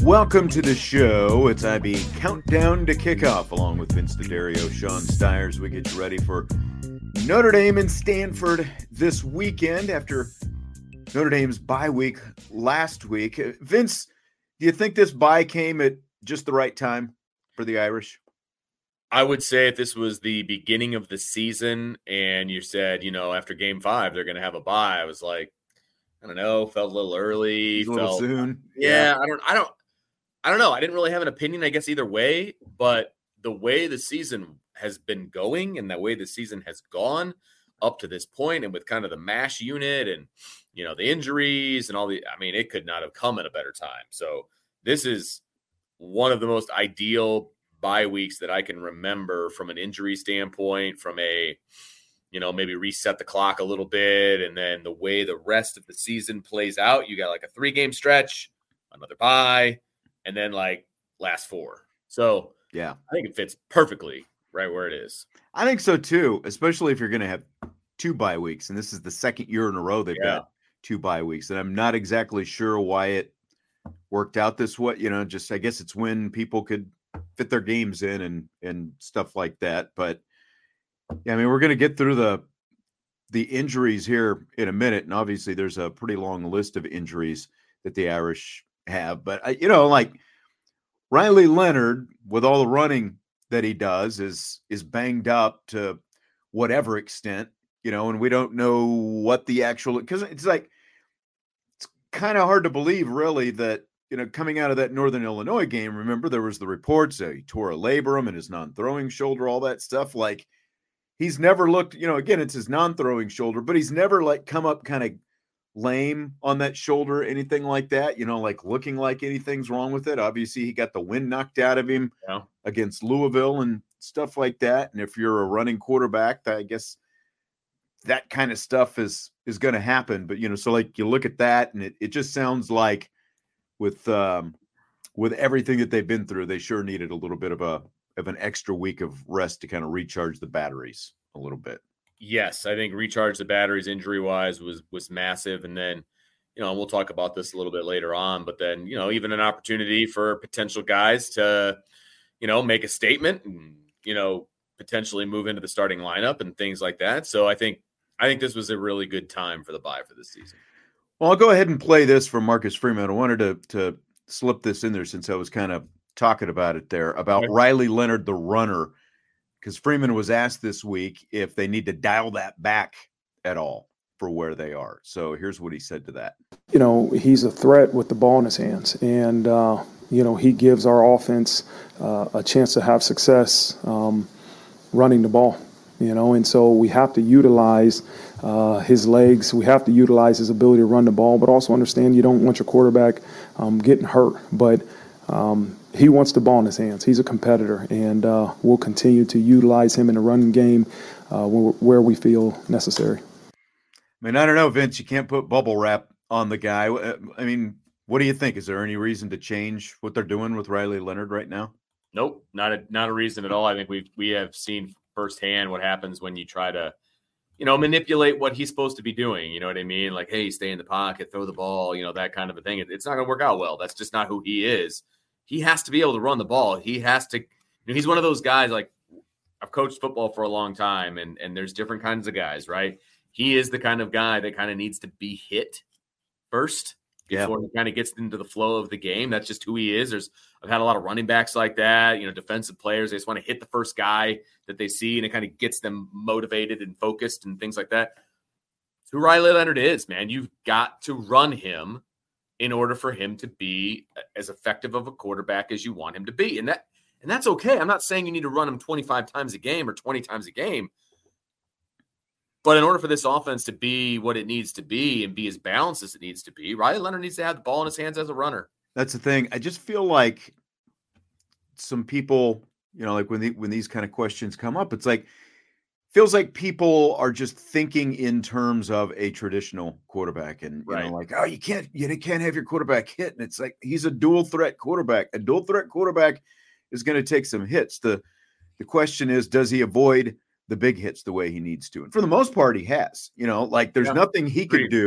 Welcome to the show. It's IB Countdown to Kickoff, along with Vince D'Addario, Sean Stiers. We get you ready for Notre Dame and Stanford this weekend after Notre Dame's bye week last week. Vince, do you think this bye came at just the right time for the Irish? I would say if this was the beginning of the season and you said, after game 5, they're going to have a bye, I was like, I don't know, felt a little early. A little soon. Yeah, I don't know. I didn't really have an opinion, I guess, either way, but the way the season has been going and the way the season has gone up to this point, and with kind of the MASH unit and, the injuries and it could not have come at a better time. So this is one of the most ideal bye weeks that I can remember from an injury standpoint, from a, maybe reset the clock a little bit. And then the way the rest of the season plays out, you got like a 3-game stretch, another bye, and then like last 4. So yeah, I think it fits perfectly right where it is. I think so too, especially if you're going to have 2 bye weeks. And this is the second year in a row they've got 2 bye weeks. And I'm not exactly sure why it worked out this way. Just, I guess it's when people could fit their games in and stuff like that. But yeah, we're going to get through the injuries here in a minute. And obviously there's a pretty long list of injuries that the Irish have, but like Riley Leonard, with all the running that he does, is banged up to whatever extent, and we don't know what the actual, because it's kind of hard to believe really that, coming out of that Northern Illinois game, remember there was the reports that he tore a labrum in his non-throwing shoulder, all that stuff. Like, he's never looked, again, it's his non-throwing shoulder, but he's never come up kind of lame on that shoulder, anything like that, looking like anything's wrong with it. Obviously he got the wind knocked out of him against Louisville and stuff like that. And if you're a running quarterback, I guess that kind of stuff is going to happen. But, so you look at that and it just sounds like with everything that they've been through, they sure needed a little bit of an extra week of rest to kind of recharge the batteries a little bit. Yes, I think recharge the batteries injury-wise was massive. And then, we'll talk about this a little bit later on, but then, even an opportunity for potential guys to, make a statement and, potentially move into the starting lineup and things like that. So I think this was a really good time for the bye for this season. Well, I'll go ahead and play this from Marcus Freeman. I wanted to slip this in there since I was kind of talking about it there, about Riley Leonard, the runner, because Freeman was asked this week if they need to dial that back at all for where they are. So here's what he said to that. He's a threat with the ball in his hands, and, he gives our offense a chance to have success running the ball, and so we have to utilize his legs. We have to utilize his ability to run the ball, but also understand you don't want your quarterback getting hurt. But he wants the ball in his hands. He's a competitor, and we'll continue to utilize him in the running game where we feel necessary. I don't know, Vince, you can't put bubble wrap on the guy. What do you think? Is there any reason to change what they're doing with Riley Leonard right now? Nope, not a reason at all. I think we have seen firsthand what happens when you try to, manipulate what he's supposed to be doing. You know what I mean? Like, hey, stay in the pocket, throw the ball, that kind of a thing. It's not going to work out well. That's just not who he is. He has to be able to run the ball. He has to, he's one of those guys, like, I've coached football for a long time, and there's different kinds of guys, right? He is the kind of guy that kind of needs to be hit first before he kind of gets into the flow of the game. That's just who he is. I've had a lot of running backs like that, defensive players. They just want to hit the first guy that they see, and it kind of gets them motivated and focused and things like that. It's who Riley Leonard is, man. You've got to run him in order for him to be as effective of a quarterback as you want him to be. And that's okay. I'm not saying you need to run him 25 times a game or 20 times a game. But in order for this offense to be what it needs to be and be as balanced as it needs to be, Riley Leonard needs to have the ball in his hands as a runner. That's the thing. I just feel like some people, like when these kind of questions come up, it's like, feels like people are just thinking in terms of a traditional quarterback, and oh, you can't have your quarterback hit. And it's like, he's a dual threat quarterback. A dual threat quarterback is going to take some hits. The question is, does he avoid the big hits the way he needs to? And for the most part, he has. There's nothing he could do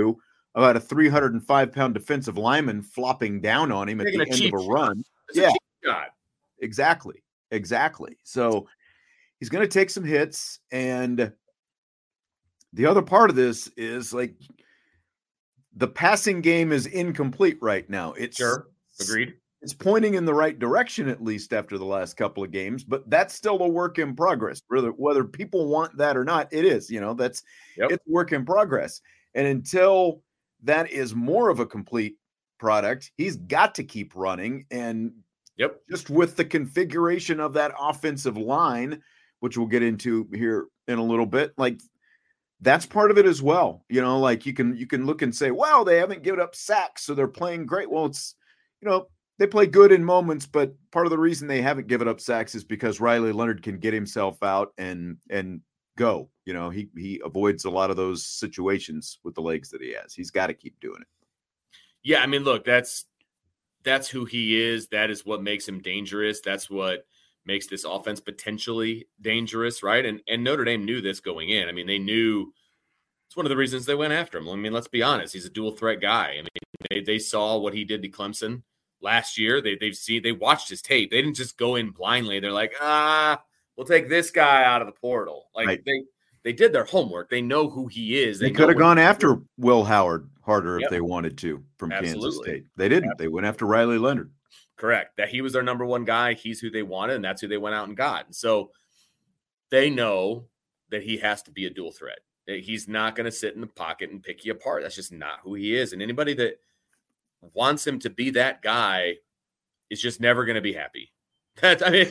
about a 305-pound defensive lineman flopping down on him at the end of a run. Yeah, exactly. So he's going to take some hits. And the other part of this is like the passing game is incomplete right now. Agreed. It's pointing in the right direction, at least after the last couple of games, but that's still a work in progress. Whether people want that or not, it is, it's work in progress. And until that is more of a complete product, he's got to keep running. And just with the configuration of that offensive line, which we'll get into here in a little bit, like that's part of it as well. Like you can look and say, wow, they haven't given up sacks, so they're playing great. Well, it's, they play good in moments, but part of the reason they haven't given up sacks is because Riley Leonard can get himself out and go. He avoids a lot of those situations with the legs that he has. He's got to keep doing it. Yeah, I mean, look, that's who he is. That is what makes him dangerous. That's what makes this offense potentially dangerous, right? And Notre Dame knew this going in. I mean, they knew it's one of the reasons they went after him. I mean, let's be honest. He's a dual threat guy. I mean, they saw what he did to Clemson last year. They watched his tape. They didn't just go in blindly. They're like, we'll take this guy out of the portal. Like right. They did their homework. They know who he is. They could have gone after Will Howard harder if they wanted to from Kansas State. They didn't. They went after Riley Leonard. Correct. That he was their number one guy. He's who they wanted, and that's who they went out and got. And so they know that he has to be a dual threat. He's not going to sit in the pocket and pick you apart. That's just not who he is. And anybody that wants him to be that guy is just never going to be happy. That's a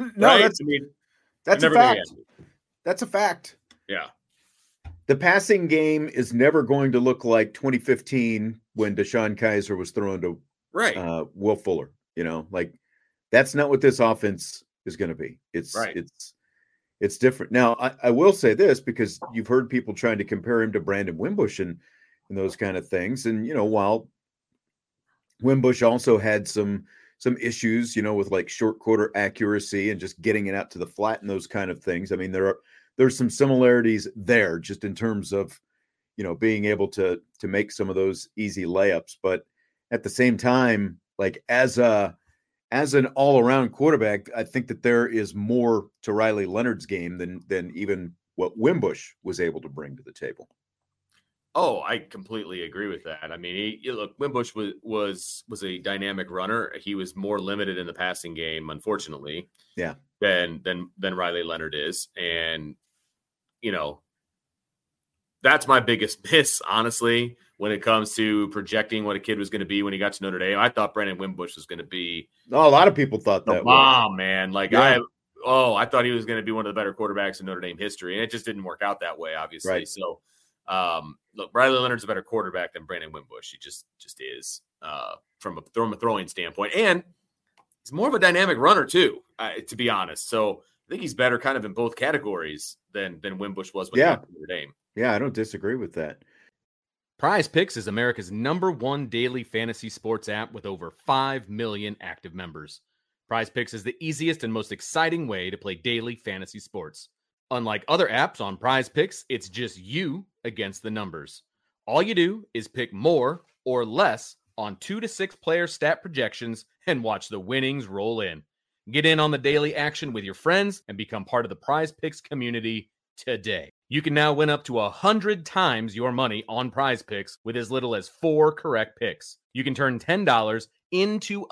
fact. That's a fact. Yeah. The passing game is never going to look like 2015 when DeShone Kizer was thrown to Will Fuller. Like that's not what this offense is going to be. It's different. Now, I will say this because you've heard people trying to compare him to Brandon Wimbush and those kind of things. And, while Wimbush also had some issues, with like short quarter accuracy and just getting it out to the flat and those kind of things. I mean, there's some similarities there just in terms of, being able to make some of those easy layups. But at the same time, like as an all-around quarterback, I think that there is more to Riley Leonard's game than even what Wimbush was able to bring to the table. Oh, I completely agree with that. I mean, look, Wimbush was a dynamic runner. He was more limited in the passing game, unfortunately. Yeah. Than Riley Leonard is, and that's my biggest miss, honestly, when it comes to projecting what a kid was going to be when he got to Notre Dame. I thought Brandon Wimbush was going to be. Oh, a lot of people thought that. Man. Like I thought he was going to be one of the better quarterbacks in Notre Dame history, and it just didn't work out that way, obviously. Right. So, look, Riley Leonard's a better quarterback than Brandon Wimbush. He just is from a throwing standpoint, and he's more of a dynamic runner too, to be honest. So I think he's better kind of in both categories than Wimbush was when he got to Notre Dame. Yeah, I don't disagree with that. Prize Picks is America's #1 daily fantasy sports app with over 5 million active members. Prize Picks is the easiest and most exciting way to play daily fantasy sports. Unlike other apps on Prize Picks, it's just you against the numbers. All you do is pick more or less on 2 to 6 player stat projections and watch the winnings roll in. Get in on the daily action with your friends and become part of the Prize Picks community today. You can now win up to 100 times your money on Prize Picks with as little as 4 correct picks. You can turn $10 into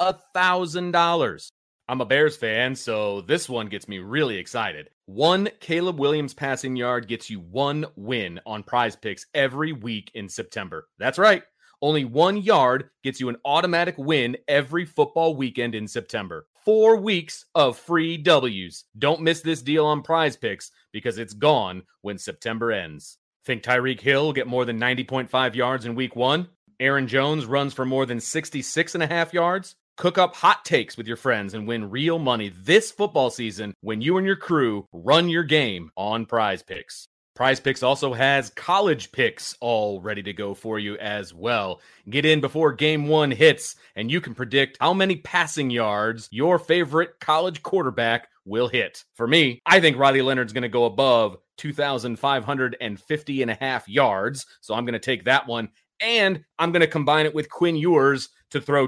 $1,000. I'm a Bears fan, so this one gets me really excited. 1 Caleb Williams passing yard gets you 1 win on Prize Picks every week in September. That's right. Only 1 yard gets you an automatic win every football weekend in September. 4 weeks of free W's. Don't miss this deal on Prize Picks because it's gone when September ends. Think Tyreek Hill get more than 90.5 yards in week 1? Aaron Jones runs for more than 66.5 yards? Cook up hot takes with your friends and win real money this football season when you and your crew run your game on Prize Picks. Prize Picks also has college picks all ready to go for you as well. Get in before game 1 hits, and you can predict how many passing yards your favorite college quarterback will hit. For me, I think Riley Leonard's going to go above 2,550.5 yards, so I'm going to take that one And I'm going to combine it with Quinn Ewers to throw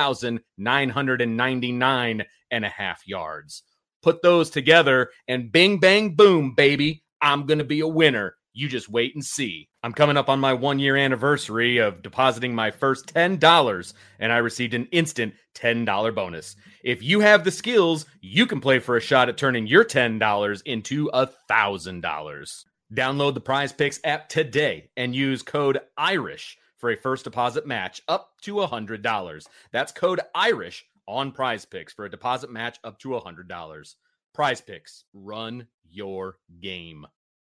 2,999.5 yards. Put those together and bing, bang, boom, baby. I'm going to be a winner. You just wait and see. I'm coming up on my 1-year anniversary of depositing my first $10, and I received an instant $10 bonus. If you have the skills, you can play for a shot at turning your $10 into $1,000. Download the Prize Picks app today and use code IRISH for a first deposit match up to $100. That's code IRISH on Prize Picks for a deposit match up to $100. Prize Picks, run your game.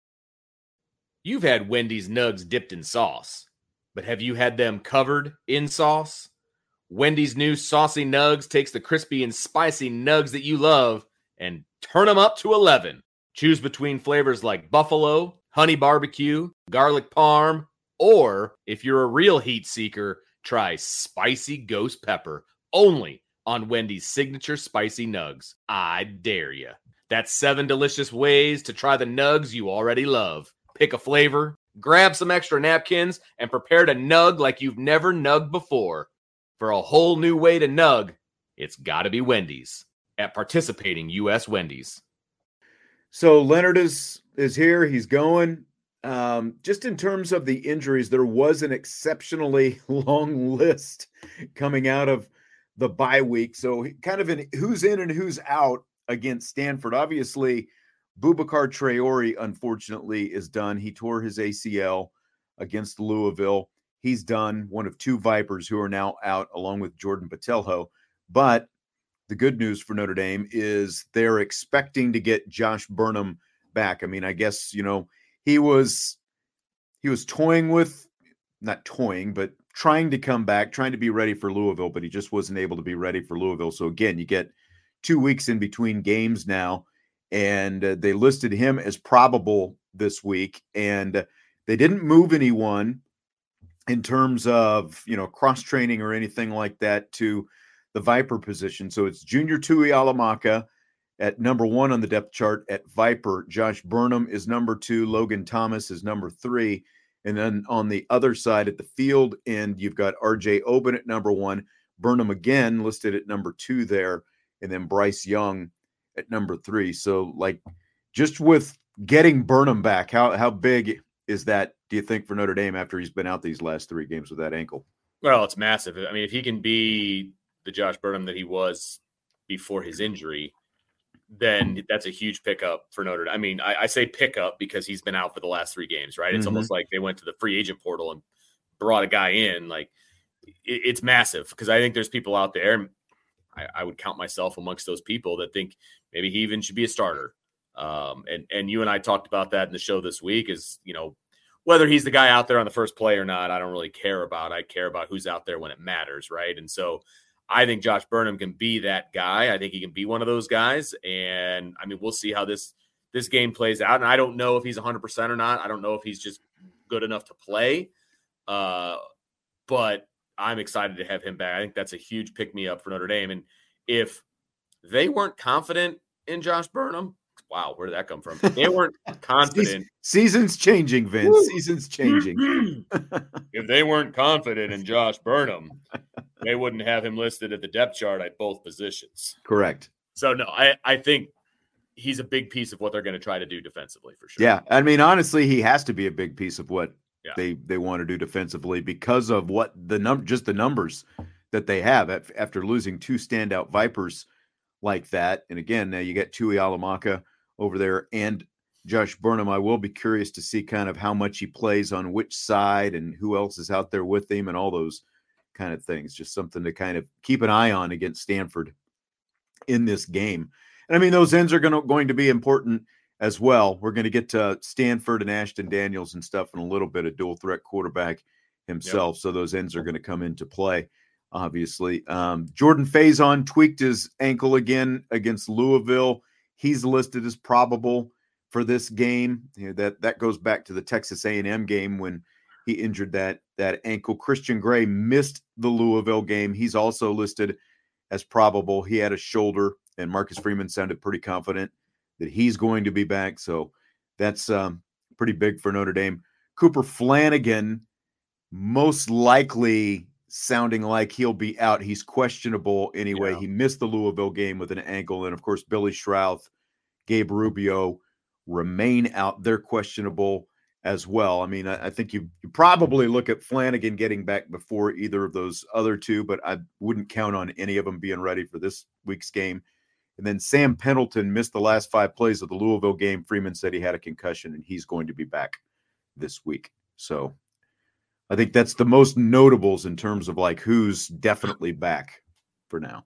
You've had Wendy's nugs dipped in sauce, but have you had them covered in sauce? Wendy's new Saucy Nugs takes the crispy and spicy nugs that you love and turn them up to 11. Choose between flavors like buffalo, honey barbecue, garlic parm, or if you're a real heat seeker, try spicy ghost pepper, only on Wendy's signature spicy nugs. I dare you. That's 7 delicious ways to try the nugs you already love. Pick a flavor, grab some extra napkins, and prepare to nug like you've never nugged before. For a whole new way to nug, it's got to be Wendy's at participating U.S. Wendy's. So Leonard is here. He's going. Just in terms of the injuries, there was an exceptionally long list coming out of the bye week. So kind of who's in and who's out against Stanford. Obviously, Boubacar Traore, unfortunately, is done. He tore his ACL against Louisville. He's done. One of 2 Vipers who are now out, along with Jordan Botelho. But the good news for Notre Dame is they're expecting to get Josh Burnham back. I mean, I guess, he was toying with, not toying, but trying to come back, trying to be ready for Louisville, but he just wasn't able to be ready for Louisville. So again, you get 2 weeks in between games now, and they listed him as probable this week, and they didn't move anyone in terms of, cross-training or anything like that to the Viper position. So it's Junior Tui Alamaka at number 1 on the depth chart at Viper. Josh Burnham is number 2. Logan Thomas is number 3. And then on the other side at the field end, you've got RJ Oben at number 1. Burnham again listed at number 2 there. And then Bryce Young at number 3. So, just with getting Burnham back, how big is that, do you think, for Notre Dame after he's been out these last 3 games with that ankle? Well, it's massive. I mean, if he can be the Josh Burnham that he was before his injury, then that's a huge pickup for Notre Dame. I mean, I say pickup because he's been out for the last 3 games, right? It's almost like they went to the free agent portal and brought a guy in. It's massive because I think there's people out there, I would count myself amongst those people, that think maybe he even should be a starter. And you and I talked about that in the show this week is, whether he's the guy out there on the first play or not, I don't really care about. I care about who's out there when it matters, right? And so I think Josh Burnham can be that guy. I think he can be one of those guys. And, I mean, we'll see how this game plays out. And I don't know if he's 100% or not. I don't know if he's just good enough to play. But I'm excited to have him back. I think that's a huge pick-me-up for Notre Dame. And if they weren't confident in Josh Burnham, wow, where did that come from? They weren't confident. Season's changing, Vince. Woo! Season's changing. If they weren't confident in Josh Burnham, they wouldn't have him listed at the depth chart at both positions. Correct. So, no, I think he's a big piece of what they're going to try to do defensively for sure. Yeah, I mean, honestly, he has to be a big piece of what they want to do defensively because of what just the numbers that they have after losing 2 standout Vipers like that. And again, now you get Tui Alamaka over there and Josh Burnham. I will be curious to see kind of how much he plays on which side and who else is out there with him and all those kind of things. Just something to kind of keep an eye on against Stanford in this game. And I mean, those ends are going to be important as well. We're going to get to Stanford and Ashton Daniels and stuff in a little bit, a dual threat quarterback himself. Yep. So those ends are going to come into play, obviously. Jordan Faison tweaked his ankle again against Louisville. He's listed as probable for this game. That goes back to the Texas A&M game when he injured that ankle. Christian Gray missed the Louisville game. He's also listed as probable. He had a shoulder, and Marcus Freeman sounded pretty confident that he's going to be back. So that's pretty big for Notre Dame. Cooper Flanagan most likely sounding like he'll be out. He's questionable anyway. Yeah. He missed the Louisville game with an ankle. And of course, Billy Schrauth, Gabe Rubio remain out. They're questionable as well. I mean, I think you probably look at Flanagan getting back before either of those other two, but I wouldn't count on any of them being ready for this week's game. And then Sam Pendleton missed the last 5 plays of the Louisville game. Freeman said he had a concussion, and he's going to be back this week. So I think that's the most notables in terms of like who's definitely back for now.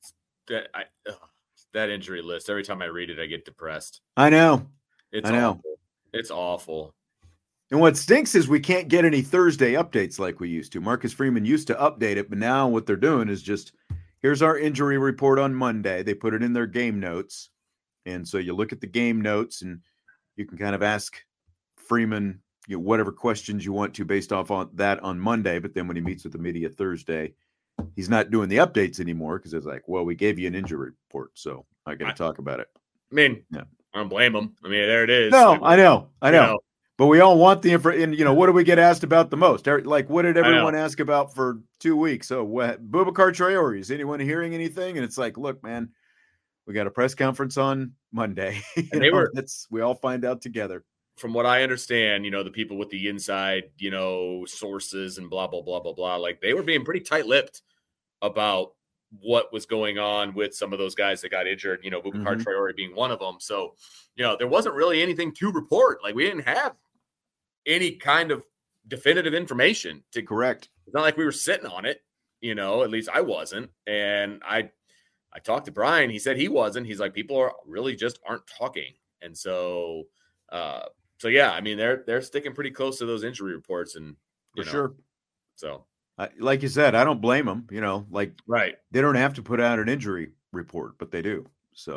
That injury list, every time I read it, I get depressed. I know. It's I know. awful. It's awful. And what stinks is we can't get any Thursday updates like we used to. Marcus Freeman used to update it, but now what they're doing is just, here's our injury report on Monday. They put it in their game notes. And so you look at the game notes and you can kind of ask Freeman, whatever questions you want to based off on that on Monday. But then when he meets with the media Thursday, he's not doing the updates anymore because it's like, well, we gave you an injury report, so I got to talk about it. I mean, yeah. I don't blame him. I mean, there it is. No, I know. You know. But we all want the info. And, what do we get asked about the most? Like, what did everyone ask about for 2 weeks? So, Boubacar Traore, is anyone hearing anything? And it's like, look, man, we got a press conference on Monday. We all find out together. From what I understand, the people with the inside, sources and blah, blah, blah, blah, blah, like they were being pretty tight-lipped about what was going on with some of those guys that got injured, Boubacar Traore being one of them. So, there wasn't really anything to report. Like we didn't have any kind of definitive information to correct. It's not like we were sitting on it, at least I wasn't. And I talked to Brian. He said he wasn't. He's like, people aren't talking. And so, yeah, I mean, they're sticking pretty close to those injury reports and for sure. So like you said, I don't blame them, right. They don't have to put out an injury report, but they do.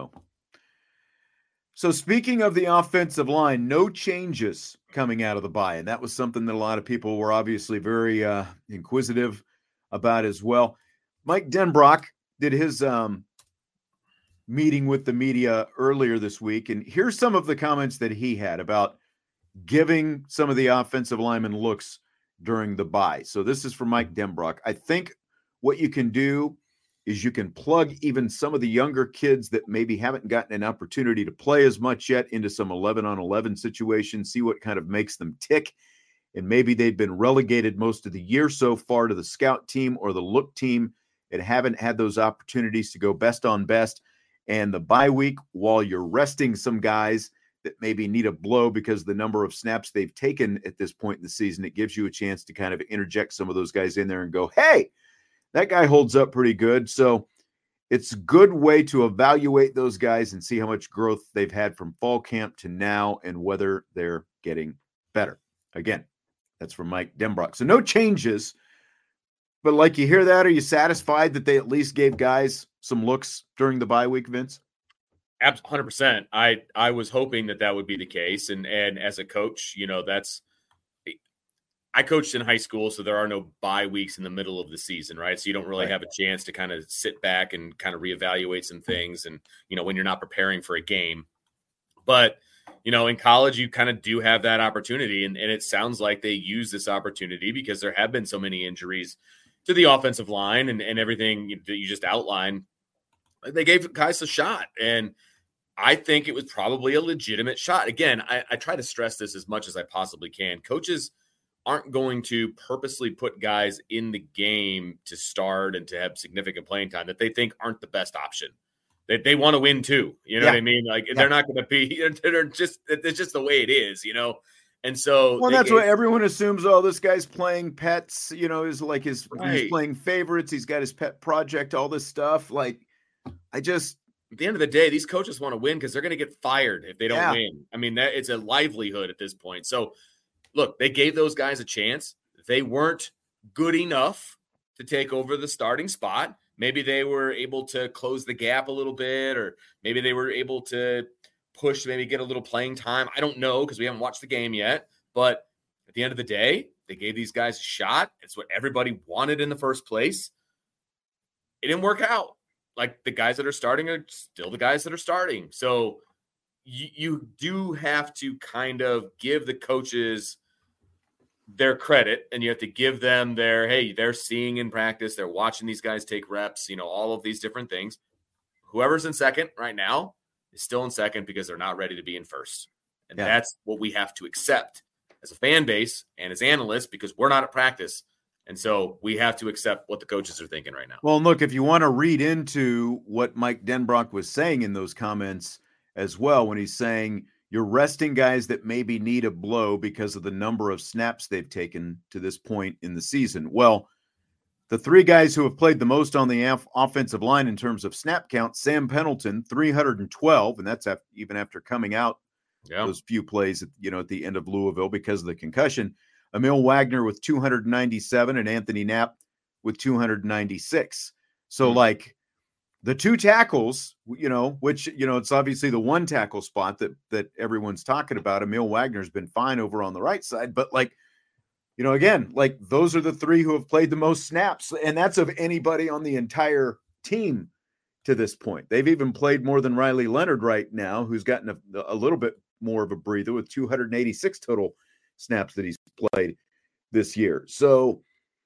So speaking of the offensive line, no changes coming out of the bye. And that was something that a lot of people were obviously very inquisitive about as well. Mike Denbrock did his meeting with the media earlier this week. And here's some of the comments that he had about giving some of the offensive linemen looks during the bye. So this is from Mike Denbrock. I think what you can do is you can plug even some of the younger kids that maybe haven't gotten an opportunity to play as much yet into some 11-on-11 situations, see what kind of makes them tick. And maybe they've been relegated most of the year so far to the scout team or the look team and haven't had those opportunities to go best on best. And the bye week, while you're resting some guys that maybe need a blow because of the number of snaps they've taken at this point in the season, it gives you a chance to kind of interject some of those guys in there and go, hey, that guy holds up pretty good. So it's a good way to evaluate those guys and see how much growth they've had from fall camp to now and whether they're getting better. Again, that's from Mike Denbrock. So no changes, but like you hear that, are you satisfied that they at least gave guys some looks during the bye week, Vince? 100%. I was hoping that would be the case. And as a coach, I coached in high school, so there are no bye weeks in the middle of the season, right? So you don't really have a chance to kind of sit back and kind of reevaluate some things and, when you're not preparing for a game. But, in college, you kind of do have that opportunity. And it sounds like they use this opportunity because there have been so many injuries to the offensive line and everything that you just outlined. They gave guys a shot. And I think it was probably a legitimate shot. Again, I try to stress this as much as I possibly can. Coaches aren't going to purposely put guys in the game to start and to have significant playing time that they think aren't the best option. They want to win too. You know what I mean? Like they're not going to be, it's just the way it is, And so, well, that's what everyone assumes. Oh, this guy's playing pets, is like he's playing favorites. He's got his pet project, all this stuff. Like at the end of the day, these coaches want to win because they're going to get fired if they don't win. I mean, it's a livelihood at this point. So, look, they gave those guys a chance. They weren't good enough to take over the starting spot. Maybe they were able to close the gap a little bit, or maybe they were able to push, maybe get a little playing time. I don't know because we haven't watched the game yet. But at the end of the day, they gave these guys a shot. It's what everybody wanted in the first place. It didn't work out. Like the guys that are starting are still the guys that are starting. So you do have to kind of give the coaches their credit, and you have to give them their, hey, they're seeing in practice, they're watching these guys take reps, all of these different things. Whoever's in second right now is still in second because they're not ready to be in first. And that's what we have to accept as a fan base and as analysts, because we're not at practice. And so we have to accept what the coaches are thinking right now. Well, look, if you want to read into what Mike Denbrock was saying in those comments as well, when he's saying you're resting guys that maybe need a blow because of the number of snaps they've taken to this point in the season. Well, the three guys who have played the most on the offensive line in terms of snap count, Sam Pendleton, 312, and that's even after coming out those few plays at the end of Louisville because of the concussion. Emil Wagner with 297 and Anthony Knapp with 296. So like the two tackles, which, it's obviously the one tackle spot that everyone's talking about. Emil Wagner's been fine over on the right side, but again, those are the three who have played the most snaps, and that's of anybody on the entire team to this point. They've even played more than Riley Leonard right now, who's gotten a little bit more of a breather with 286 total snaps that he's played this year. So,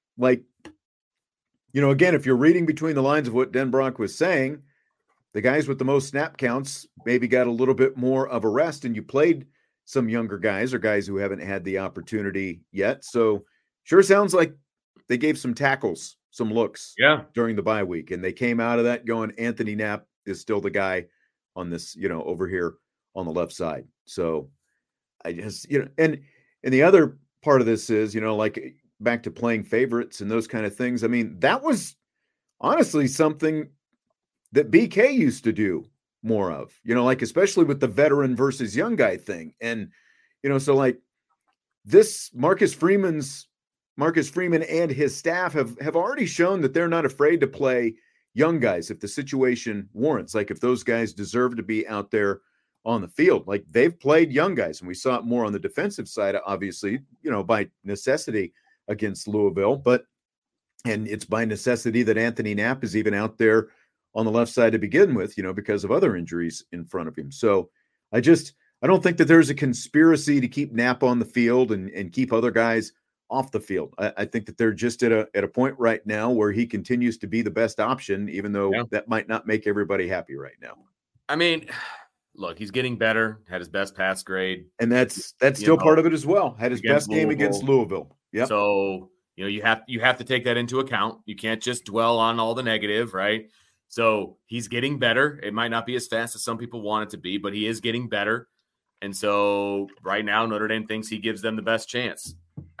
again, if you're reading between the lines of what Denbrock was saying, the guys with the most snap counts maybe got a little bit more of a rest, and you played some younger guys or guys who haven't had the opportunity yet. So sure sounds like they gave some tackles some looks during the bye week, and they came out of that going, Anthony Knapp is still the guy on this, over here on the left side. So I just, and the other part of this is, back to playing favorites and those kind of things. I mean, that was honestly something that BK used to do more of, especially with the veteran versus young guy thing. And, so this Marcus Freeman and his staff have already shown that they're not afraid to play young guys if the situation warrants, if those guys deserve to be out there on the field. They've played young guys, and we saw it more on the defensive side, obviously, by necessity against Louisville, and it's by necessity that Anthony Knapp is even out there on the left side to begin with, because of other injuries in front of him. So I don't think that there's a conspiracy to keep Knapp on the field and keep other guys off the field. I think that they're just at a point right now where he continues to be the best option, even though that might not make everybody happy right now. I mean, look, he's getting better, had his best pass grade. And that's still part of it as well. Had his best game against Louisville. Yeah. So, you have to take that into account. You can't just dwell on all the negative, right? So he's getting better. It might not be as fast as some people want it to be, but he is getting better. And so right now, Notre Dame thinks he gives them the best chance.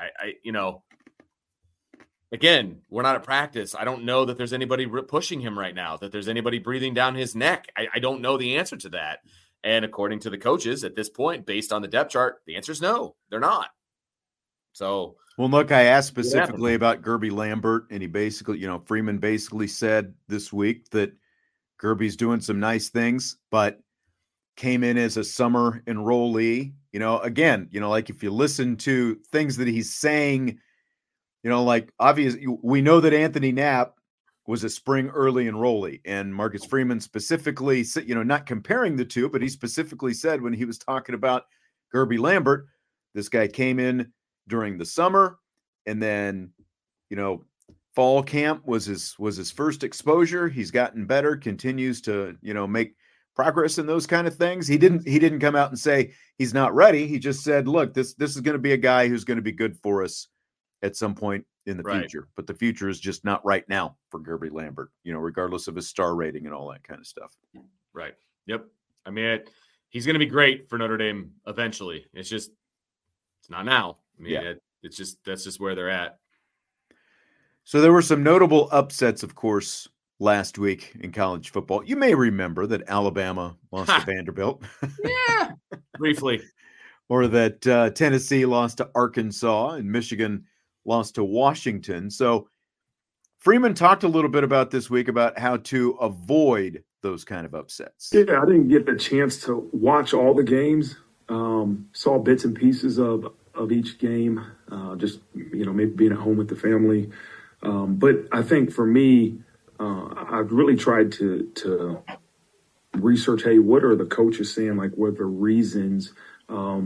Again, we're not at practice. I don't know that there's anybody pushing him right now, that there's anybody breathing down his neck. I don't know the answer to that. And according to the coaches at this point, based on the depth chart, the answer is no, they're not. So, well, look, I asked specifically about Gerby Lambert, and he basically, Freeman basically said this week that Gerby's doing some nice things, but came in as a summer enrollee. Again, if you listen to things that he's saying, obviously we know that Anthony Knapp was a spring early enrollee, and Marcus Freeman specifically, not comparing the two, but he specifically said when he was talking about Gerby Lambert, this guy came in during the summer, and then, fall camp was his first exposure. He's gotten better, continues to, make progress in those kind of things. He didn't come out and say he's not ready. He just said, look, this is going to be a guy who's going to be good for us at some point in the future, but the future is just not right now for Gerby Lambert, regardless of his star rating and all that kind of stuff. Right. Yep. I mean, he's going to be great for Notre Dame eventually. It's not now. I mean, that's just where they're at. So there were some notable upsets, of course, last week in college football. You may remember that Alabama lost to Vanderbilt. Yeah, briefly. Or that Tennessee lost to Arkansas and Michigan lost to Washington. So Freeman talked a little bit about this week about how to avoid those kind of upsets. Yeah, I didn't get the chance to watch all the games. Saw bits and pieces of each game, just, maybe being at home with the family. But I think for me, I've really tried to research, hey, what are the coaches saying? What are the reasons?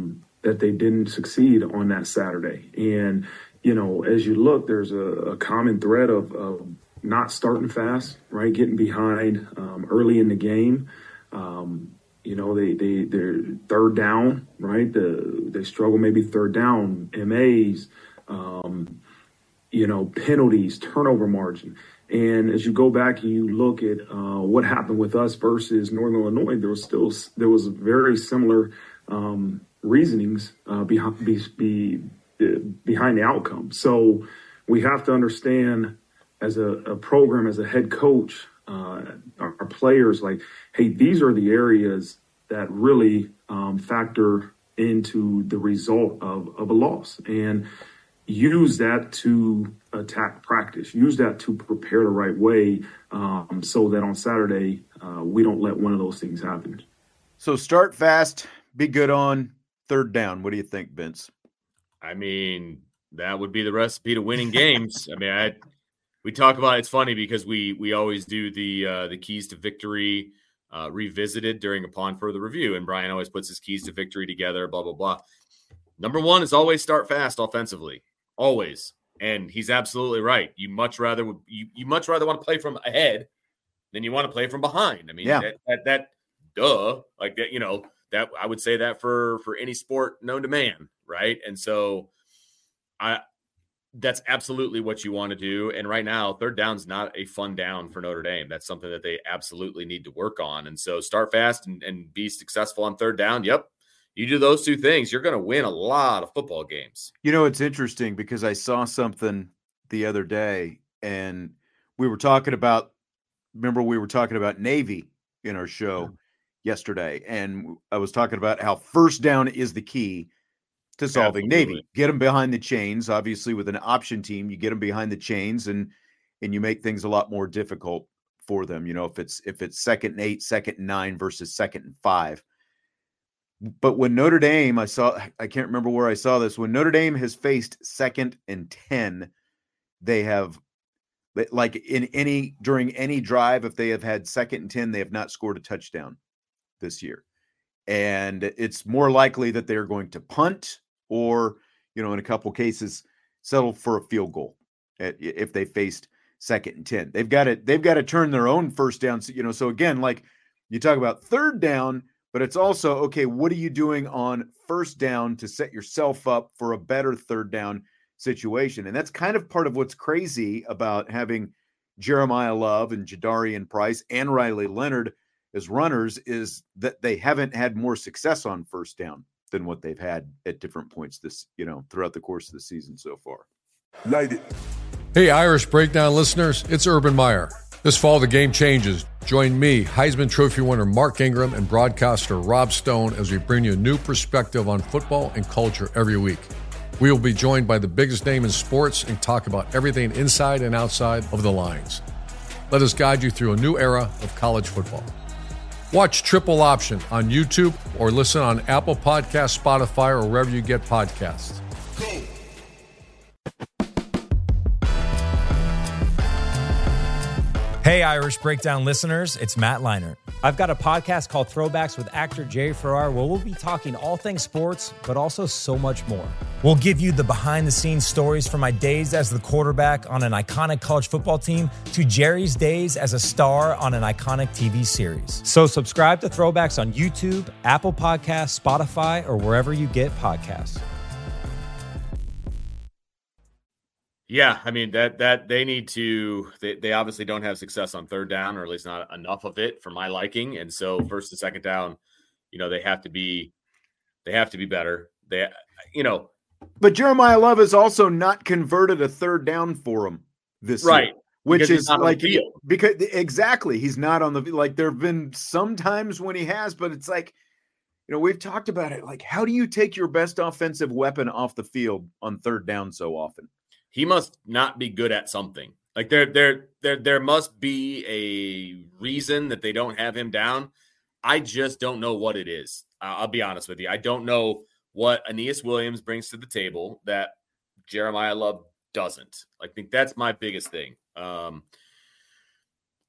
that they didn't succeed on that Saturday. And, as you look, there's a common thread of not starting fast, right? Getting behind early in the game. They're third down, right? They struggle maybe third down, MAs, penalties, turnover margin. And as you go back and you look at what happened with us versus Northern Illinois, there was very similar reasonings behind the outcome. So we have to understand as a program, as a head coach, our players, like, hey, these are the areas that really factor into the result of a loss, and use that to attack practice, use that to prepare the right way, so that on Saturday we don't let one of those things happen. So start fast, be good on third down. What do you think, Vince? I mean, that would be the recipe to winning games. I mean, we talk about, it's funny because we always do the keys to victory revisited during Upon Further Review, and Brian always puts his keys to victory together, blah, blah, blah. Number one is always start fast offensively, always. And he's absolutely right. You much rather want to play from ahead than you want to play from behind. I mean, that like that, that I would say that for any sport known to man, right? And so that's absolutely what you want to do. And right now, third down's not a fun down for Notre Dame. That's something that they absolutely need to work on. And so start fast and be successful on third down. Yep. You do those two things, you're going to win a lot of football games. It's interesting because I saw something the other day, and we were talking about Navy in our show yesterday. And I was talking about how first down is the key to solving Navy. Get them behind the chains. Obviously, with an option team, you get them behind the chains and you make things a lot more difficult for them. If it's 2nd and 8, 2nd and 9 versus 2nd and 5. But when Notre Dame, I can't remember where I saw this, when Notre Dame has faced 2nd and 10, they have, like during any drive, if they have had 2nd and 10, they have not scored a touchdown this year. And it's more likely that they're going to punt or, in a couple cases, settle for a field goal if they faced 2nd and 10. They've got to turn their own first down. So again, like you talk about third down, but it's also, okay, what are you doing on first down to set yourself up for a better third down situation? And that's kind of part of what's crazy about having Jeremiah Love and Jadarian Price and Riley Leonard as runners is that they haven't had more success on first down than what they've had at different points throughout the course of the season so far. Light it. Hey, Irish Breakdown listeners, it's Urban Meyer. This fall, the game changes. Join me, Heisman Trophy winner Mark Ingram, and broadcaster Rob Stone as we bring you a new perspective on football and culture every week. We will be joined by the biggest name in sports and talk about everything inside and outside of the lines. Let us guide you through a new era of college football. Watch Triple Option on YouTube or listen on Apple Podcasts, Spotify, or wherever you get podcasts. Go. Hey, Irish Breakdown listeners, it's Matt Leinart. I've got a podcast called Throwbacks with actor Jay Farrar where we'll be talking all things sports, but also so much more. We'll give you the behind-the-scenes stories from my days as the quarterback on an iconic college football team to Jerry's days as a star on an iconic TV series. So subscribe to Throwbacks on YouTube, Apple Podcasts, Spotify, or wherever you get podcasts. Yeah, I mean that they need to. They obviously don't have success on third down, or at least not enough of it for my liking. And so first and second down, they have to be better. But Jeremiah Love has also not converted a third down for him this year, which is like because exactly he's not on the like. There have been some times when he has, but it's like we've talked about it. Like, how do you take your best offensive weapon off the field on third down so often? He must not be good at something. Like there must be a reason that they don't have him down. I just don't know what it is. I'll be honest with you. I don't know what Aeneas Williams brings to the table that Jeremiah Love doesn't. I think that's my biggest thing.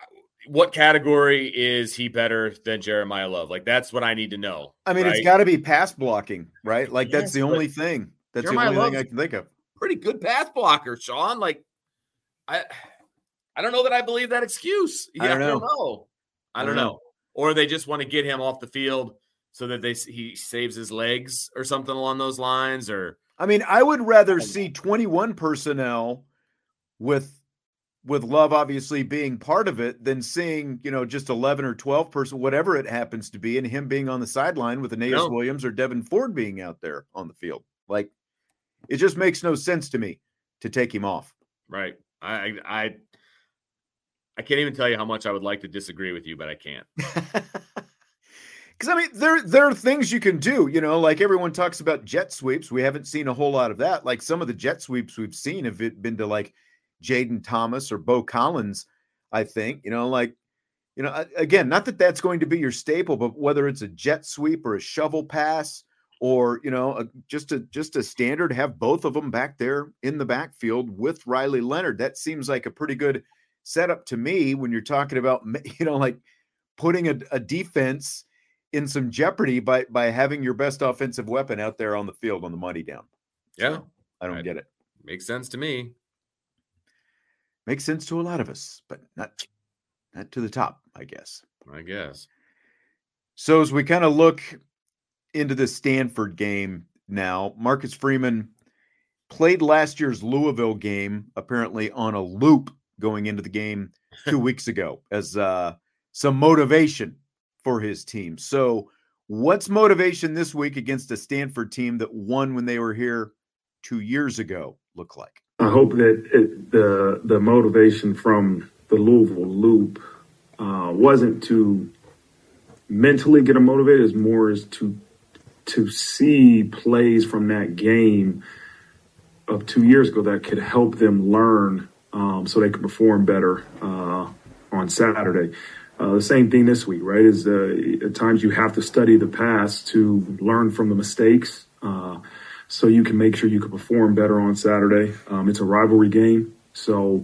what category is he better than Jeremiah Love? Like, that's what I need to know. I mean, right? it's got to be pass blocking, right? Like, that's Yes, the only thing. That's Jeremiah the only thing Love's I can think of. pretty good pass blocker, Sean. Like, I don't know that I believe that excuse. I don't know. I don't know. Or they just want to get him off the field so that he saves his legs or something along those lines. Or I mean, I would rather see 21 personnel with Love obviously being part of it than seeing, just 11 or 12 person, whatever it happens to be, and him being on the sideline with Aeneas Williams or Devin Ford being out there on the field. Like, it just makes no sense to me to take him off. Right. I can't even tell you how much I would like to disagree with you, but I can't. Because, I mean, there are things you can do, like everyone talks about jet sweeps. We haven't seen a whole lot of that. Like, some of the jet sweeps we've seen have been to, like, Jaden Thomas or Bo Collins, I think, again, not that that's going to be your staple, but whether it's a jet sweep or a shovel pass or, just a standard, have both of them back there in the backfield with Riley Leonard. That seems like a pretty good setup to me when you're talking about, like putting a defense in some jeopardy by having your best offensive weapon out there on the field on the money down. Yeah. So, I don't get it. Makes sense to me. Makes sense to a lot of us, but not to the top, I guess. So as we kind of look into the Stanford game now, Marcus Freeman played last year's Louisville game, apparently on a loop going into the game 2 weeks ago as some motivation for his team. So what's motivation this week against a Stanford team that won when they were here 2 years ago look like? I hope that the motivation from the Louisville loop wasn't to mentally get them motivated, as more as to see plays from that game of 2 years ago that could help them learn so they could perform better on Saturday. The same thing this week, right? Is at times you have to study the past to learn from the mistakes. So you can make sure you can perform better on Saturday. It's a rivalry game, so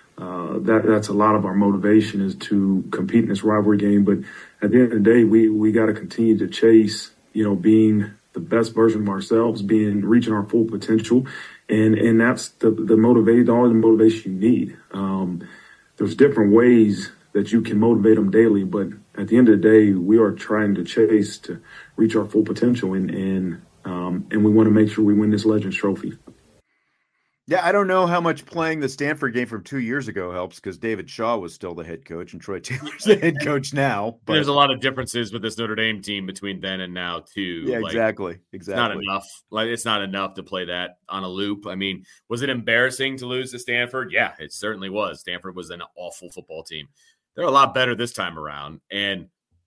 that's a lot of our motivation is to compete in this rivalry game. But at the end of the day, we got to continue to chase, being the best version of ourselves, reaching our full potential, and that's the motivation you need. There's different ways that you can motivate them daily, but at the end of the day, we are trying to chase to reach our full potential and we want to make sure we win this Legends Trophy. Yeah, I don't know how much playing the Stanford game from 2 years ago helps because David Shaw was still the head coach and Troy Taylor's the head coach now. But there's a lot of differences with this Notre Dame team between then and now, too. Yeah, exactly. It's not enough. It's not enough to play that on a loop. I mean, was it embarrassing to lose to Stanford? Yeah, it certainly was. Stanford was an awful football team. They're a lot better this time around, and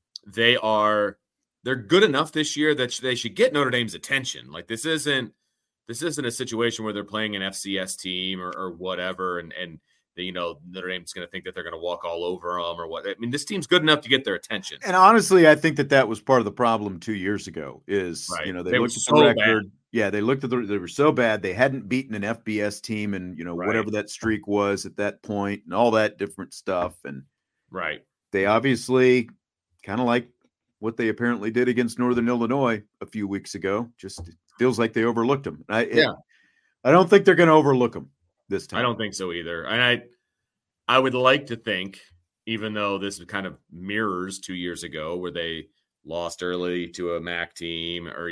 they're good enough this year that they should get Notre Dame's attention. Like, this isn't a situation where they're playing an FCS team or whatever, and Notre Dame's going to think that they're going to walk all over them or what. I mean, this team's good enough to get their attention. And honestly, I think that was part of the problem 2 years ago. Is right. They looked at the record. Bad. Yeah, they looked at they were so bad they hadn't beaten an FBS team, and right. Whatever that streak was at that point, and all that different stuff, and right. They obviously kind of like what they apparently did against Northern Illinois a few weeks ago. Just feels like they overlooked them. I don't think they're going to overlook them this time. I don't think so either. And I would like to think, even though this kind of mirrors 2 years ago where they lost early to a MAC team or,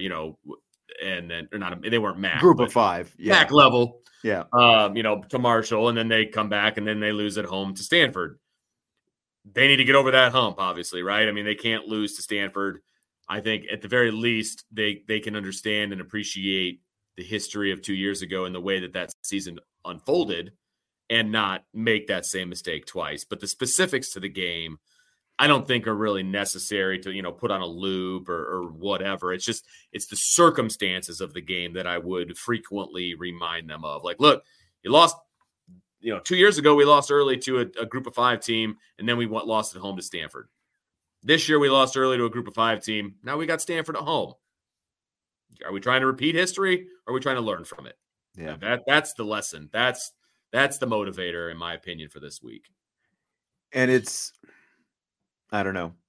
and then or not, they weren't MAC. Group of five. Yeah. MAC level. Yeah. To Marshall, and then they come back and then they lose at home to Stanford. They need to get over that hump, obviously, right? I mean, they can't lose to Stanford. I think at the very least, they can understand and appreciate the history of 2 years ago and the way that season unfolded and not make that same mistake twice. But the specifics to the game, I don't think are really necessary to, put on a loop or whatever. It's the circumstances of the game that I would frequently remind them of. Like, look, you lost 2 years ago, we lost early to a group of five team, and then we lost at home to Stanford. This year, we lost early to a group of five team. Now we got Stanford at home. Are we trying to repeat history, or are we trying to learn from it? Yeah, that's the lesson. That's the motivator, in my opinion, for this week. And it's I don't know.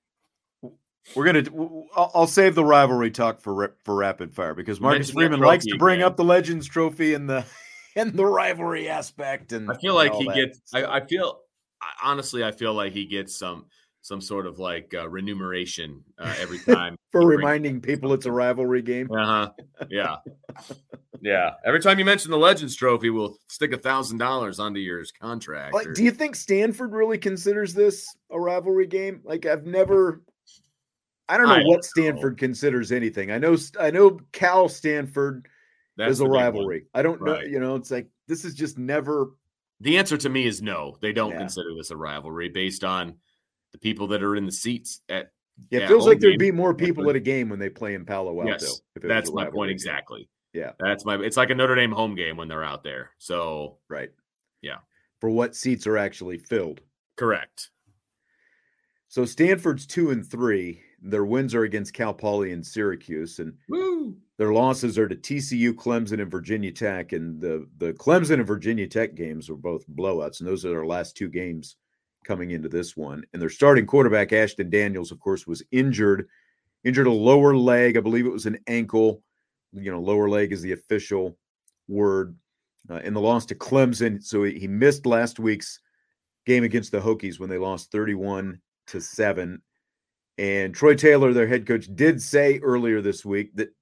I'll save the rivalry talk for rapid fire because Marcus Freeman likes to bring up the Legends Trophy and the rivalry aspect. And I feel like he gets. I feel honestly, I feel like he gets some sort of like remuneration every time for reminding people it's a rivalry game. Yeah. Yeah. Every time you mention the Legends Trophy, we'll stick $1,000 onto your contract. Like, do you think Stanford really considers this a rivalry game? Like, I don't know what Stanford considers anything. I know Cal Stanford is a rivalry. I don't know. You know, it's like this is just never. The answer to me is no. They don't consider this a rivalry based on the people that are in the seats at. It feels like there'd be more people at a game when they play in Palo Alto. Yes, that's my point exactly. Yeah, it's like a Notre Dame home game when they're out there. So right, yeah, for what seats are actually filled. Correct. So Stanford's 2-3. Their wins are against Cal Poly and Syracuse, and their losses are to TCU, Clemson, and Virginia Tech. And the Clemson and Virginia Tech games were both blowouts, and those are their last two games coming into this one. And their starting quarterback, Ashton Daniels, of course, was injured a lower leg. I believe it was an ankle. You know, lower leg is the official word. In the loss to Clemson, so he missed last week's game against the Hokies when they lost 31-7. And Troy Taylor, their head coach, did say earlier this week that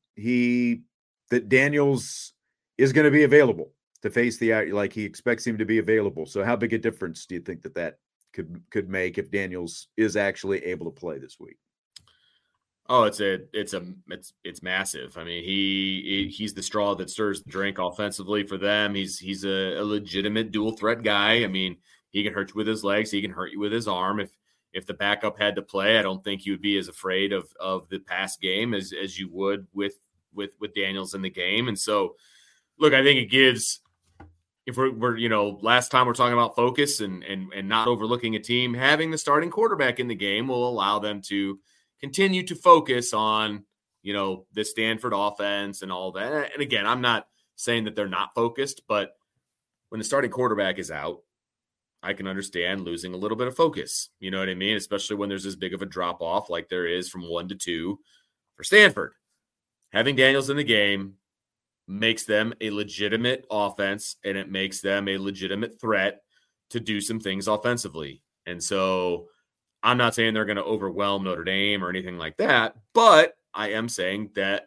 Daniels is going to be available to face like he expects him to be available. So how big a difference do you think that could make if Daniels is actually able to play this week? Oh, it's massive. I mean, he's the straw that stirs the drink offensively for them. He's a legitimate dual threat guy. I mean, he can hurt you with his legs. He can hurt you with his arm. If the backup had to play, I don't think you would be as afraid of the pass game as you would with Daniels in the game. And so, look, I think it gives. If we're last time we're talking about focus and not overlooking a team, having the starting quarterback in the game will allow them to continue to focus on, the Stanford offense and all that. And again, I'm not saying that they're not focused, but when the starting quarterback is out, I can understand losing a little bit of focus. You know what I mean? Especially when there's this big of a drop off like there is from 1 to 2 for Stanford. Having Daniels in the game makes them a legitimate offense, and it makes them a legitimate threat to do some things offensively. And so I'm not saying they're going to overwhelm Notre Dame or anything like that, but I am saying that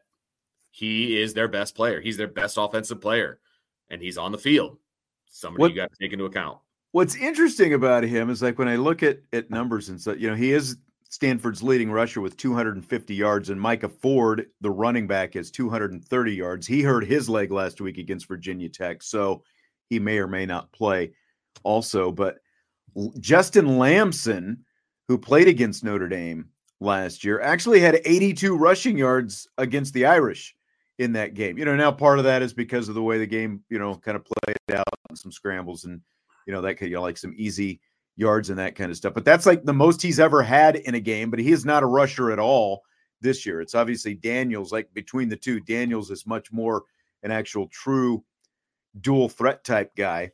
he is their best player. He's their best offensive player, and he's on the field. Somebody you got to take into account. What's interesting about him is like when I look at numbers and stuff, he is Stanford's leading rusher with 250 yards, and Micah Ford, the running back, has 230 yards. He hurt his leg last week against Virginia Tech, so he may or may not play also. But Justin Lamson, who played against Notre Dame last year, actually had 82 rushing yards against the Irish in that game. Now part of that is because of the way the game, kind of played out and some scrambles and, that could, like some easy yards and that kind of stuff. But that's like the most he's ever had in a game, but he is not a rusher at all this year. It's obviously Daniels, like between the two, Daniels is much more an actual true dual threat type guy.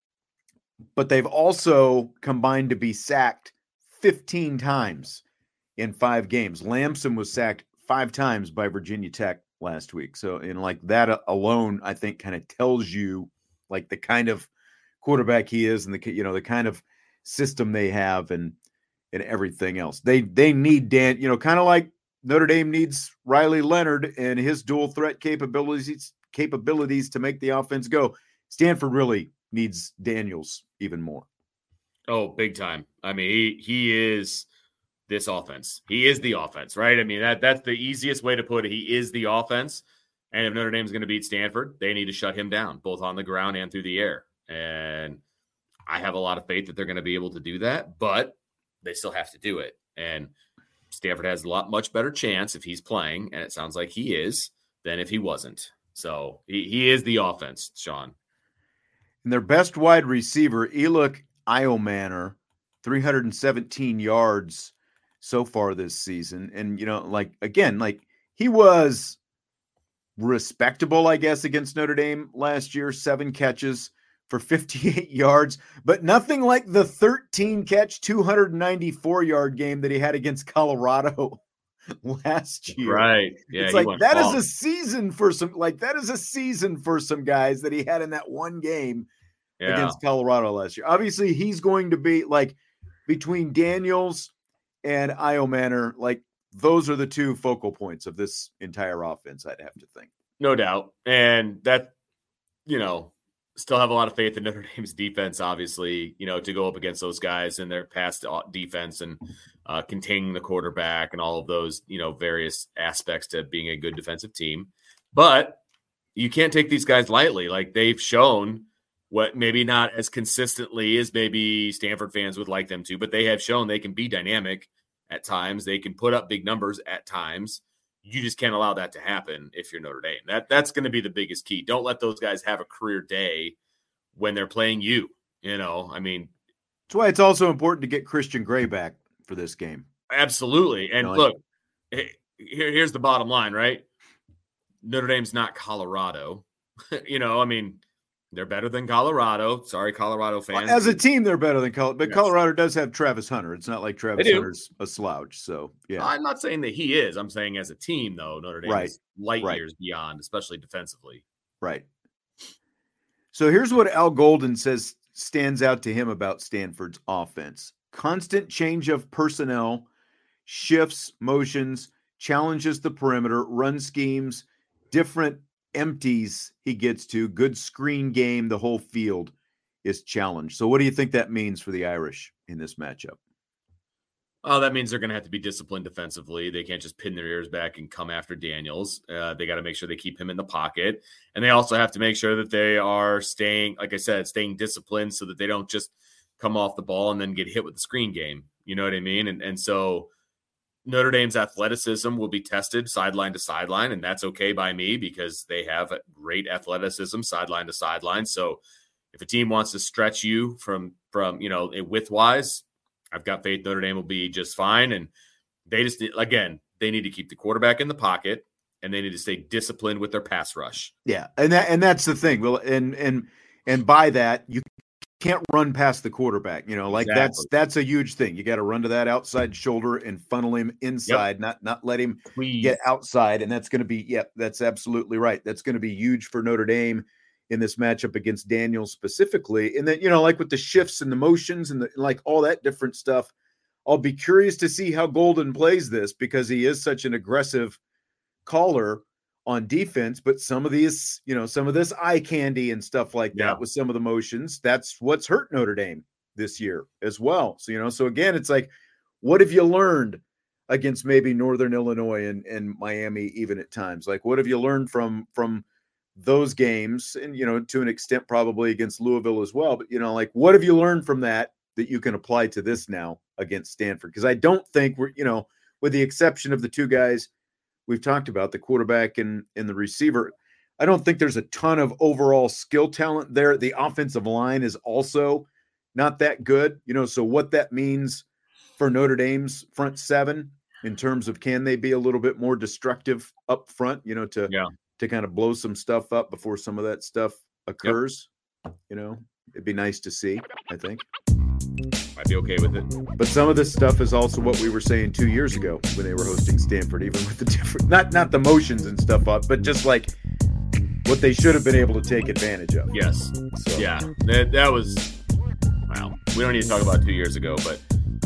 But they've also combined to be sacked 15 times in 5 games. Lamson was sacked 5 times by Virginia Tech last week. So in like that alone, I think kind of tells you like the kind of quarterback he is and the kind of system they have and everything else. They need Dan, kind of like Notre Dame needs Riley Leonard and his dual threat capabilities to make the offense go. Stanford really needs Daniels even more. Oh, big time. I mean, he is this offense. He is the offense, right? I mean, that's the easiest way to put it. He is the offense. And if Notre Dame is going to beat Stanford, they need to shut him down, both on the ground and through the air. And I have a lot of faith that they're going to be able to do that, but they still have to do it. And Stanford has a much better chance if he's playing, and it sounds like he is, than if he wasn't. So he is the offense, Sean. And their best wide receiver, Eluk Iomanner, 317 yards so far this season. And, he was respectable, I guess, against Notre Dame last year, 7 catches for 58 yards, but nothing like the 13-catch, 294-yard game that he had against Colorado last year. Right. Yeah. It's like that is a season for some guys that he had in that one game against Colorado last year. Obviously, he's going to be like between Daniels and Iomanner, like those are the two focal points of this entire offense, I'd have to think. No doubt. And that, still have a lot of faith in Notre Dame's defense, obviously, to go up against those guys and their past defense and containing the quarterback and all of those, various aspects to being a good defensive team. But you can't take these guys lightly. Like they've shown what maybe not as consistently as maybe Stanford fans would like them to, but they have shown they can be dynamic at times. They can put up big numbers at times. You just can't allow that to happen if you're Notre Dame. That's going to be the biggest key. Don't let those guys have a career day when they're playing you. That's why it's also important to get Christian Gray back for this game. Absolutely. And look, here's the bottom line, right? Notre Dame's not Colorado. They're better than Colorado. Sorry, Colorado fans. As a team, they're better than Colorado. But yes. Colorado does have Travis Hunter. It's not like Travis Hunter's a slouch. So, yeah. I'm not saying that he is. I'm saying as a team, though, Notre Dame is light years beyond, especially defensively. Right. So here's what Al Golden says stands out to him about Stanford's offense. Constant change of personnel, shifts, motions, challenges the perimeter, run schemes, different empties he gets to, good screen game, the whole field is challenged. So what do you think that means for the Irish in this matchup? Oh, that means they're going to have to be disciplined defensively. They can't just pin their ears back and come after Daniels. They got to make sure they keep him in the pocket. And they also have to make sure that they are staying disciplined so that they don't just come off the ball and then get hit with the screen game. You know what I mean? And so Notre Dame's athleticism will be tested sideline to sideline, and that's okay by me because they have great athleticism sideline to sideline. So if a team wants to stretch you from width-wise, I've got faith Notre Dame will be just fine. And they just, again, they need to keep the quarterback in the pocket, and they need to stay disciplined with their pass rush. Yeah, and that's the thing. Well, and by that, you can't run past the quarterback. Exactly. That's a huge thing. You got to run to that outside shoulder and funnel him inside, not let him get outside. And that's going to be, that's absolutely right. That's going to be huge for Notre Dame in this matchup against Daniels specifically. And then, like with the shifts and the motions and all that different stuff, I'll be curious to see how Golden plays this because he is such an aggressive caller on defense, but some of this eye candy and stuff like that with some of the motions, that's what's hurt Notre Dame this year as well. So, so again, it's like, what have you learned against maybe Northern Illinois and Miami, even at times? Like, what have you learned from those games? And, to an extent, probably against Louisville as well. But, what have you learned from that you can apply to this now against Stanford? Because I don't think we're, with the exception of the two guys we've talked about, the quarterback and the receiver, I don't think there's a ton of overall skill talent there. The offensive line is also not that good, so what that means for Notre Dame's front seven in terms of can they be a little bit more destructive up front, to kind of blow some stuff up before some of that stuff occurs. It'd be nice to see, I think. I'd be okay with it. But some of this stuff is also what we were saying 2 years ago when they were hosting Stanford, even with the different, not the motions and stuff up, but just like what they should have been able to take advantage of. Yes. So. Yeah. That was, wow. We don't need to talk about 2 years ago, but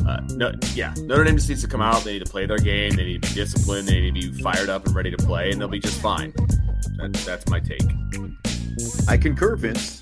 Notre Dame just needs to come out. They need to play their game. They need to be disciplined. They need to be fired up and ready to play, and they'll be just fine. That's my take. I concur, Vince.